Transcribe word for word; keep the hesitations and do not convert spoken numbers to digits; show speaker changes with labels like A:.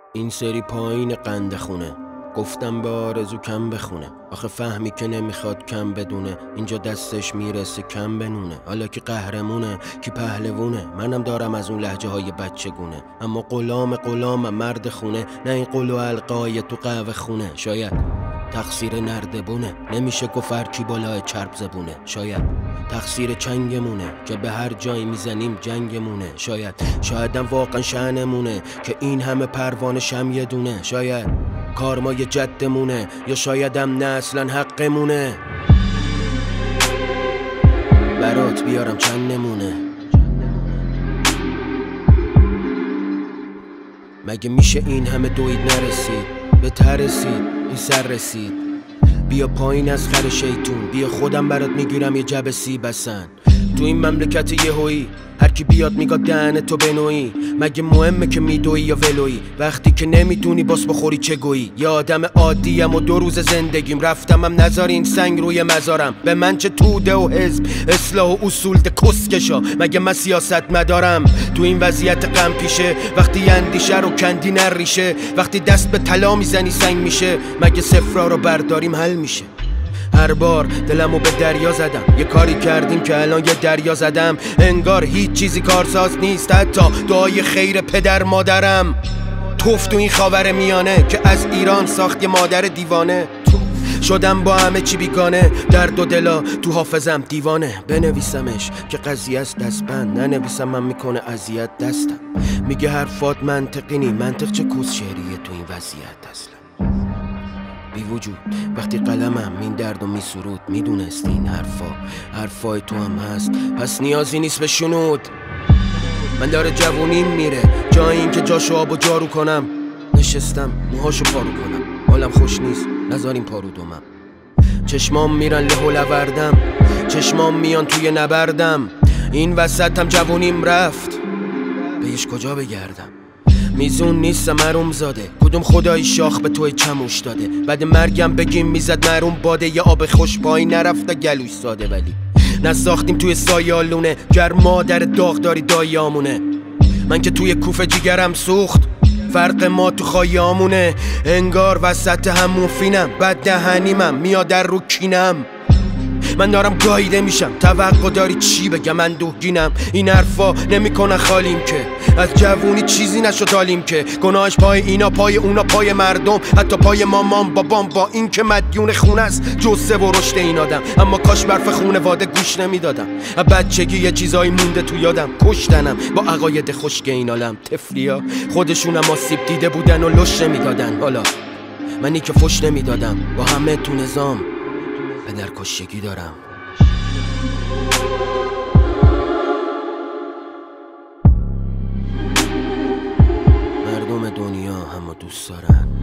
A: این سری پایین قنده خونه، گفتم به آرزو کم بخونه. آخه فهمی که نمیخواد کم بدونه، اینجا دستش میرسه کم بنونه. حالا که قهرمونه کی پهلوونه، منم دارم از اون لهجه های بچه گونه. اما غلام غلام مرد خونه، نه این قل و القای تو قهوه خونه. شاید تقصیر نردبونه، نمیشه گفت هر کی بالای چرب زبونه. شاید تقصیر چنگمونه که به هر جایی میزنیم جنگمونه. شاید شایدم واقعا شأنمونه که این همه پروانه شم یه دونه. شاید کارمای جدمونه، یا شایدم نه اصلا حقمونه. برات بیارم چند نمونه. مگه میشه این همه دوید نرسید به ترسید این سر رسید. بیا پایین از خر شیطون، بیا خودم برات میگیرم یه جب سیب بسن. تو این مملکت یهویی هر کی بیاد میگه دهن تو بنویی. مگه مهمه که میدوی یا ولویی وقتی که نمیتونی باس بخوری چه گویی؟ یا آدم عادیم و دو روز زندگیم رفتمم نذارین سنگ روی مزارم. به من چه توده و حزب اصلاح و اصول ده کسکشا، مگه من سیاست مدارم؟ تو این وضعیت غم پیشه وقتی اندیشه رو کندی نریشه، وقتی دست به طلا میزنی سنگ میشه. مگه صفرا رو برداریم حل میشه؟ هر بار دلمو به دریا زدم، یه کاری کردیم که الان یه دریا زدم. انگار هیچ چیزی کارساز نیست، حتی دعای خیر پدر مادرم. توف تو این خاور میانه که از ایران ساخت یه مادر دیوانه. شدم با همه چی بیگانه، درد و دلا تو حافظم دیوانه. بنویسمش که قضیه است دستبند، ننویسم من میکنه اذیت دستم. میگه حرفات منطقی نی، منطق چه کوس شعریه تو این وضعیت اصلا بی وجود. وقتی قلمم این درد و می سرود، میدونست این حرفا حرفای تو هم هست، پس نیازی نیست به شنود. من داره جوونیم میره، جای این که جاشو آب و جارو کنم. نشستم موهاشو پارو کنم، حالم خوش نیست نذاریم پارو دومم. چشمام میرن له و لوردم، چشمام میان توی نبردم. این وسط هم جوونیم رفت، بهش کجا بگردم؟ میزون نیستم مروم زاده، کدوم خدای شاخ به توی چموش داده؟ بعد مرگم بگیم میزد مروم باده، یه آب خوش پایی نرفته گلوش ساده. ولی نساختیم توی سایالونه، گر مادر داغداری دایامونه. من که توی کوفه جیگرم سوخت، فرق ما تو خایامونه. انگار وسط همون فینم، بد دهنیمم میاد در رو کینم. من دارم گاییده میشم، توقع داری چی بگم؟ من دوگینم، این حرفا نمیکنن خالیم که از جوونی چیزی نشد حالیم که. گناهش پای اینا پای اونا پای مردم، حتی پای مامان بابام. با این که مدیون خونه است جسه و رشد این آدم، اما کاش برف خونواده گوش نمیدادم. بچگی یه چیزایی مونده تو یادم، کشتنم با عقاید خشک این عالم. طفلیا خودشونم آسیب دیده بودن و لش نمیدادن، حالا منی که فش نمیدادم با همه تو نظام پدر کشگی دارم. مردم دنیا همو دوست دارن.